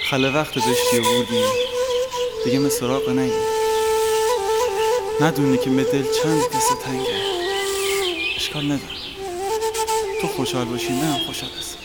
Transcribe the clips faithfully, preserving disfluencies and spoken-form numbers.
خله وقت داشتی و بودی دیگه من سراغ نگی، ندونی که به دل چند قصه تنگه. اشکال نداره، تو خوشحال باشی منم خوشحال هستم.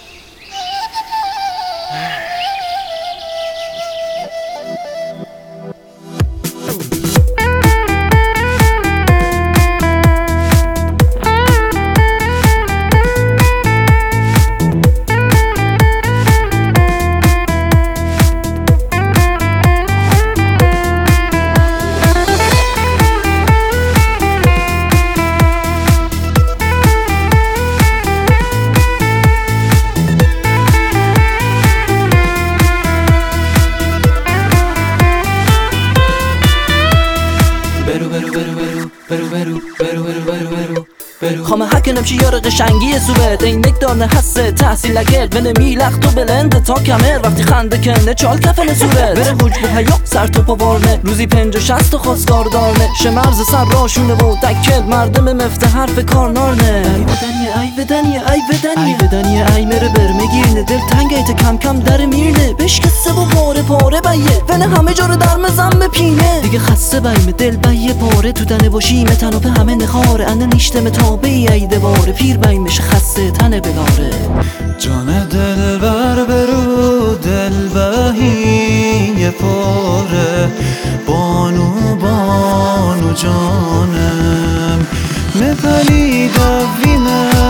خامه هکنم چی یار قشنگی سوبت اینک دارنه حسه تحصیل لگل بله میلخت و بلند تا کمر وقتی خنده کنه چال کفن صورت بره حجب و حیا سر تو پا بارنه روزی پنج و شست و خواستگار دارنه شمرز سر راشونه و دکل مردم مفته حرف کار نارنه ای بدنیه ای بدنیه ای بدنیه ای بدنیه ای مره بر میگیرنه دل تنگ ایت کم کم در میرنه بشکسته و پاره پاره بیه ونه همه جا رو در مزم بپینه دیگه خسته بیم دل بیه پاره تو دنه باشی متنو به همه نخاره انه نیشته متابه ای دواره پیر بیم میشه خسته تنه بگاره جان دل بر برو دل بهی پاره بانو بانو جانم مپلی دوین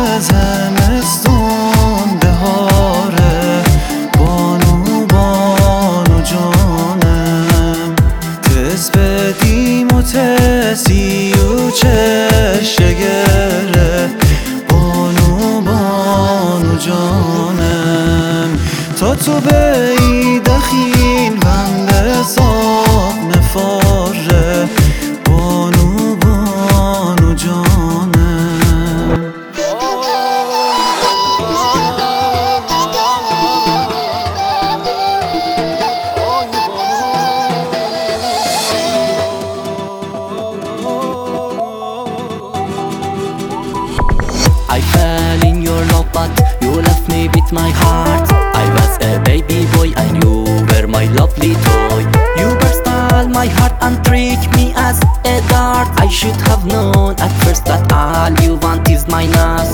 زمستون بهاره بانو بانو جانم تز بدیم و تزی و چشگره بانو بانو جانم تا تو بی دخیل بند صاف نفاره بانو بانو جانم I fell in your love but you left me with my heart I was a baby boy and you were my lovely toy You burst all my heart and trick me as a dart I should have known at first that all you want is my nose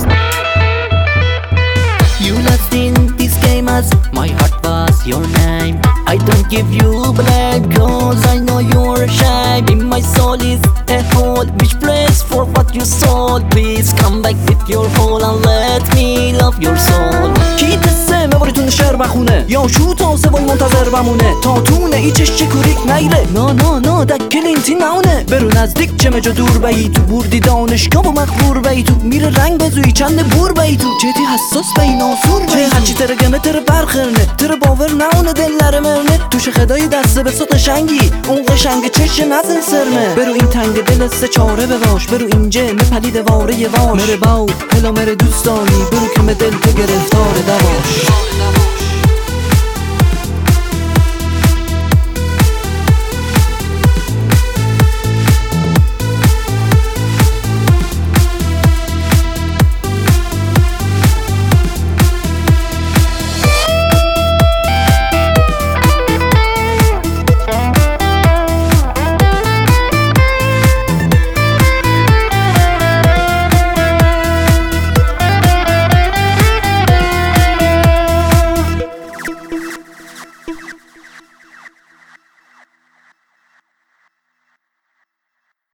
You lost in this game as my heart was your name I don't give you blame cause I know you're ashamed In my soul is a hole which prays for what you sold Please come back with your hole and let me love your soul کی تسه مواریتون شعر بخونه یا شو تا سوال منتظر بمونه تا تونه ای چشچه کوریک نیره نا نا نا دکل اینتی نونه برو نزدیک چه مجا دور بایی تو بردی دانشگاه و مخبور بایی تو میره رنگ بزوی چند بور بایی تو جدی حساس بایی ناسور بایی هرچی تره گمه تره برخرنه تره باور نونه دل مرنه توش خدای دسته به صوت قشنگی اون قشنگ چش نزن سرمه برو این تنگ دل سه چاره بباش برو اینجا مپلید واره واش مره باو هلا مره دوست داری برو که دل تو گرفتار دواش